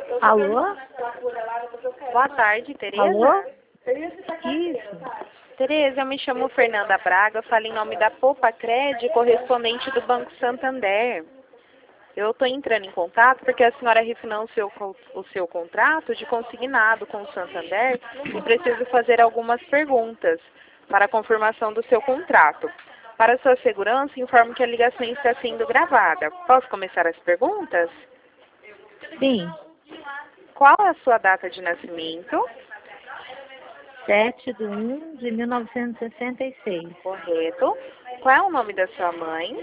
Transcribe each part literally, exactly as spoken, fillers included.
Alô? Boa tarde, Tereza. Alô? Isso. Tereza, eu me chamo Fernanda Braga, falo em nome da Poupa Cred, correspondente do Banco Santander. Eu estou entrando em contato porque a senhora refinanciou o seu, o seu contrato de consignado com o Santander e preciso fazer algumas perguntas para a confirmação do seu contrato. Para sua segurança, informo que a ligação está sendo gravada. Posso começar as perguntas? Sim. Qual é a sua data de nascimento? sete de um de mil novecentos e sessenta e seis. Correto. Qual é o nome da sua mãe?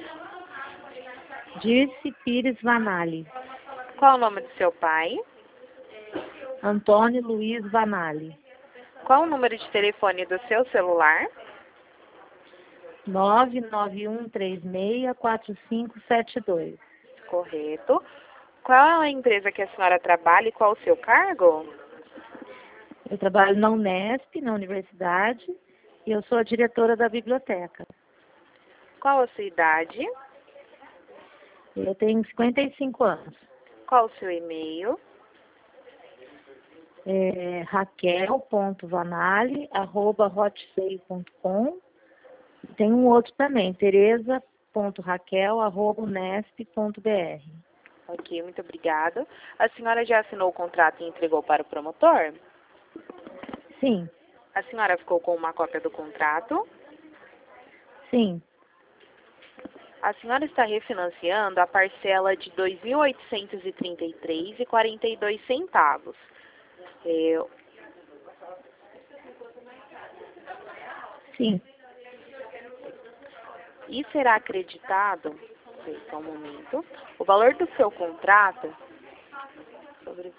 Dirce Pires Vanali. Qual é o nome do seu pai? Antônio Luiz Vanali. Qual é o número de telefone do seu celular? nove nove um três seis quatro cinco sete dois. Correto. Qual é a empresa que a senhora trabalha e qual o seu cargo? Eu trabalho na Unesp, na universidade, e eu sou a diretora da biblioteca. Qual a sua idade? Eu tenho cinquenta e cinco anos. Qual o seu e-mail? É raquel ponto vanali arroba hotmail ponto com. Tem um outro também, tereza ponto raquel arroba unesp ponto br. Ok, muito obrigada. A senhora já assinou o contrato e entregou para o promotor? Sim, A senhora ficou com uma cópia do contrato? sim. A senhora está refinanciando a parcela de dois mil oitocentos e trinta e três reais e quarenta e dois centavos. É, Sim. e será acreditado, só um momento, o valor do seu contrato sobre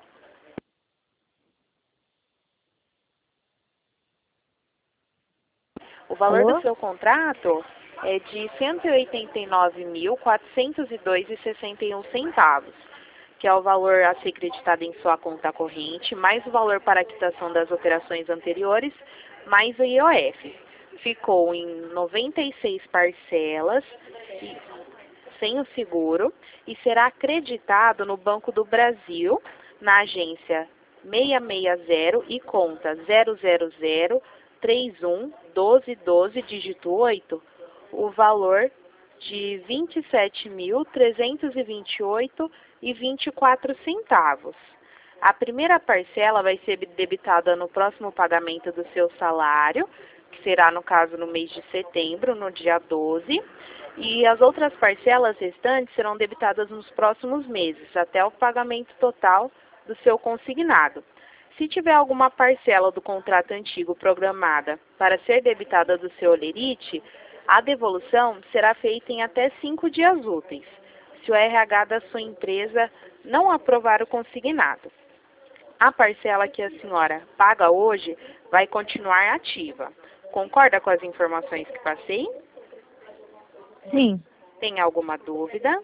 o valor Alô? do seu contrato é de cento e oitenta e nove mil quatrocentos e dois reais e sessenta e um centavos, que é o valor a ser creditado em sua conta corrente, mais o valor para a quitação das operações anteriores, mais o I O F. Ficou em noventa e seis parcelas, e, sem o seguro, e será acreditado no Banco do Brasil, na agência seis seis zero e conta zero zero zero três um doze doze, dígito oito, o valor de vinte e sete mil trezentos e vinte e oito reais e vinte e quatro centavos. A primeira parcela vai ser debitada no próximo pagamento do seu salário, que será, no caso, no mês de setembro, no dia doze, e as outras parcelas restantes serão debitadas nos próximos meses, até o pagamento total do seu consignado. Se tiver alguma parcela do contrato antigo programada para ser debitada do seu holerite, a devolução será feita em até cinco dias úteis, se o R H da sua empresa não aprovar o consignado. A parcela que a senhora paga hoje vai continuar ativa. Concorda com as informações que passei? Sim. Tem alguma dúvida?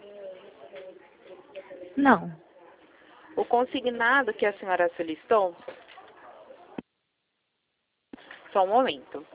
Não. O consignado que a senhora solicitou? Só um momento.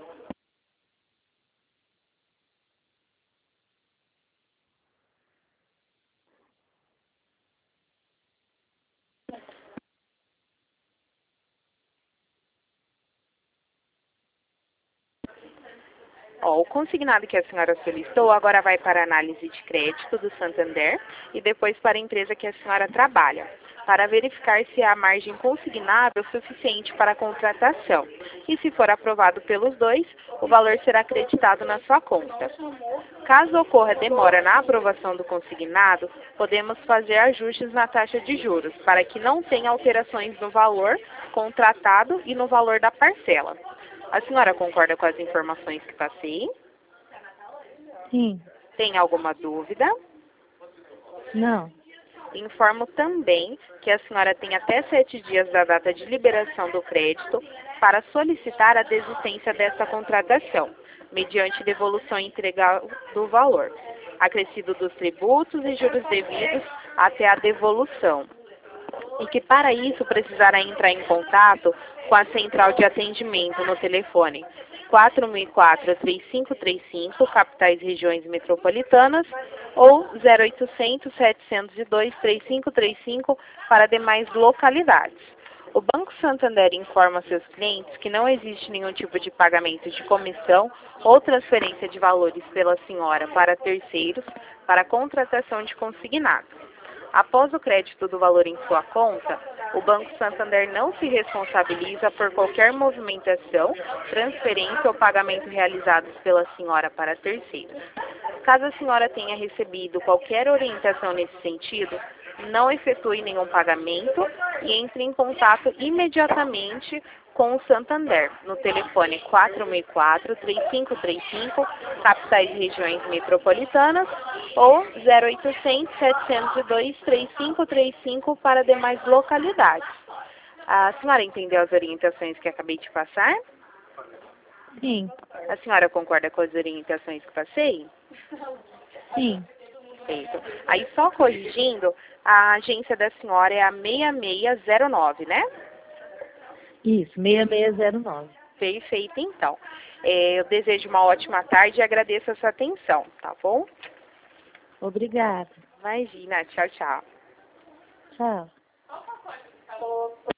Ó, o consignado que a senhora solicitou agora vai para a análise de crédito do Santander e depois para a empresa que a senhora trabalha, para verificar se há margem consignável suficiente para a contratação. E se for aprovado pelos dois, o valor será acreditado na sua conta. Caso ocorra demora na aprovação do consignado, podemos fazer ajustes na taxa de juros, para que não tenha alterações no valor contratado e no valor da parcela. A senhora concorda com as informações que passei? Sim. Tem alguma dúvida? Não. Informo também que a senhora tem até sete dias da data de liberação do crédito para solicitar a desistência dessa contratação, mediante devolução integral do valor, acrescido dos tributos e juros devidos até a devolução. E que para isso precisará entrar em contato com a central de atendimento no telefone quatro mil e quatro, três cinco três cinco, capitais e regiões metropolitanas, ou zero oitocentos, setecentos e dois, três cinco três cinco para demais localidades. O Banco Santander informa seus clientes que não existe nenhum tipo de pagamento de comissão ou transferência de valores pela senhora para terceiros para contratação de consignado. Após o crédito do valor em sua conta, o Banco Santander não se responsabiliza por qualquer movimentação, transferência ou pagamento realizados pela senhora para terceiros. Caso a senhora tenha recebido qualquer orientação nesse sentido, não efetue nenhum pagamento e entre em contato imediatamente com o Santander, no telefone quatro mil e quatro, três cinco três cinco, capitais e regiões metropolitanas, ou zero oitocentos, setecentos e dois, três cinco três cinco para demais localidades. A senhora entendeu as orientações que acabei de passar? Sim. A senhora concorda com as orientações que passei? Sim. Perfeito. Aí, só corrigindo, a agência da senhora é a seis seis zero nove, né? Isso, seis seis zero nove. Perfeito, então. É, eu desejo uma ótima tarde e agradeço a sua atenção, tá bom? Obrigada. Imagina, tchau, tchau. Tchau.